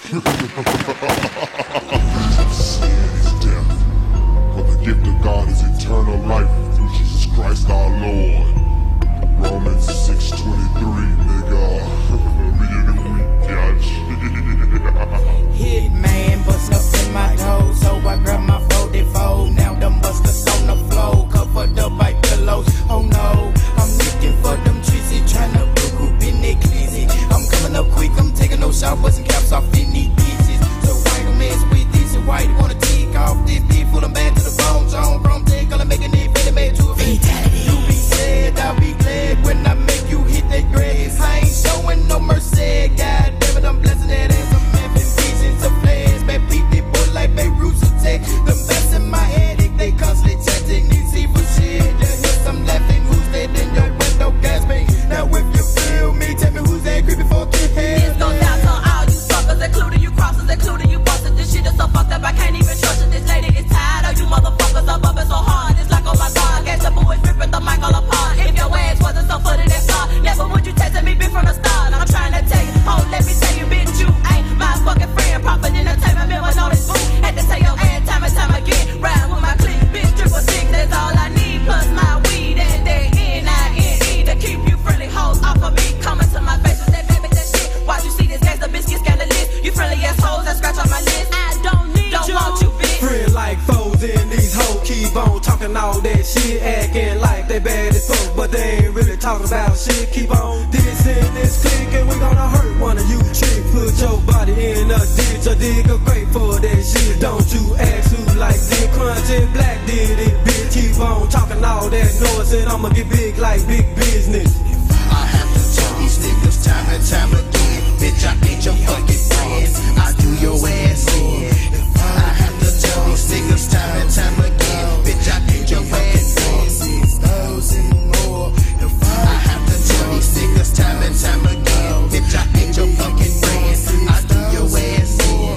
Sin is death, but the gift of God is eternal life through Jesus Christ our Lord. Romans 6:23, nigga. Read it a week, bitch. Hitman bust up in my toe, so I grab my 44. Now them busters on the floor, covered up by pillows. Oh no, I'm looking for them cheesy, tryna book up in their closet. I'm coming up quick, I'm taking no showers and caps off in these pieces. So why don't mess with this and why you wanna take off this beat? Full them back to the bone, John Chrome, take all I'm making it, really made to a fatality. You be sad, I'll be glad when I make you hit that grass. I ain't showing no mercy, God damn it, I'm blessing that ass. I'm having visions of flares, man, beat that boy like Beirut attack. Them best in my headache, they constantly chatting these evil shit. You hear some laughing, who's that in your window, gas me? Now if you feel me, tell me who's that creepy for kick head. This goes out to all you suckers, including you crossers, including you busters. This shit is so fucked up, I can't even trust it. This lady is tired of you motherfuckers, I'm bumping so hard. It's like, oh my god, I guess the boys ripping the mic all apart. If your ass wasn't so footed and smart, never would you testing me, bitch, from the start. I'm trying to tell you, oh, let me tell you, bitch, you ain't my fucking friend. Profit entertainment, members on this booth. Had to tell your ass time and time again. Ride with my clique, bitch, triple six, that's all I need. Plus my weed and that N-I-N-E to keep you friendly hoes off of me. Coming to my face with that baby, that shit. Watch you see this gangsta bitch get scandalous. You friendly ass hoes that scratch on my list. I don't need you. Don't want you, bitch. Friend like foes in these hoes keep on talking all that shit, acting like they bad as fuck, but they ain't really talking about shit. Keep on dissing this clique and we gonna hurt one of you chick. Put your body in a ditch, a digger great for that shit. Don't you ask who like Dick Crunch and Black did it, bitch. Keep on talking all that noise and I'ma get big like big business. I have to tell these niggas time and time again, bitch, I ain't your fucking friend. I do your ass in. I have to tell these niggas time and time again, bitch, I ain't your fucking friend. 6,000 more. I have to tell these niggas time and time again, bitch, I ain't your fucking friend. I do your ass in.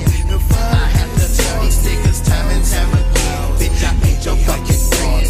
I have to tell these niggas time and time again, bitch, I ain't your fucking friend.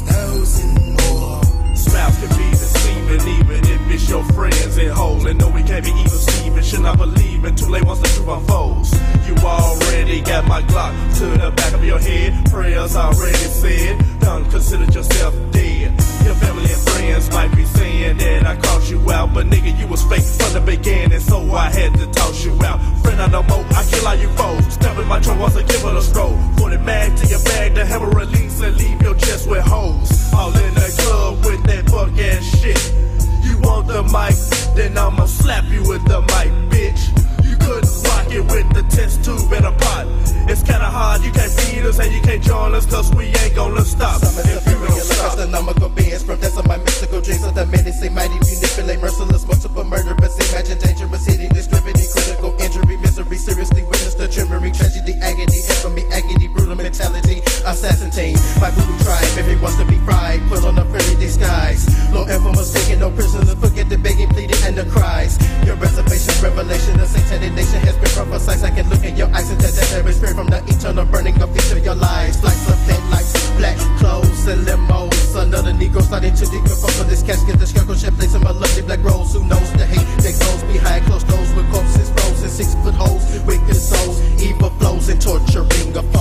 6,000 more. Smiles can be deceiving, even if it's your friends in hole. And no, we can't be even Steven. Should not believe it, too late once the truth unfolds. You already got my Glock to the back of your head. Prayers already said, done considered yourself dead. Your family and friends might be saying that I caught you out, but nigga, you was fake from the beginning, so I had to toss you out. Friend, I no more, I kill all you foes. Step in my trunk once I give it a stroll. Put it mag to your bag, the hammer release and leave your chest with hoes. All in the club with that fuck ass shit. You want the mic, then I'ma slap you with the mic, bitch. You couldn't rock it with the test tube in a pot. It's kinda hard, you can't beat us and you can't join us, cause we ain't gonna stop. Some of the stop. The number bands from that's of my mystical dreams of the menacing mighty manipulate merciless multiple murderous imagine dangerous hitting distributing critical injury misery seriously witness the trembling tragedy agony infamy agony brutal mentality assassinate my voodoo tribe everyone's to be fried put on a pretty disguise law infamous taking no prisoners forget the begging pleading and the cries your reservation revelation the satanic nation has been prophesied I can look in your eyes and tell that there is spirit from the eternal burning of each of your lives flights of headlights black clothes and limos another negro starting to decompose on this casket the scarecrow chef placing my lovely black rose who knows the hate that goes behind closed doors with corpses frozen 6 foot holes wicked souls evil flows and torturing a foe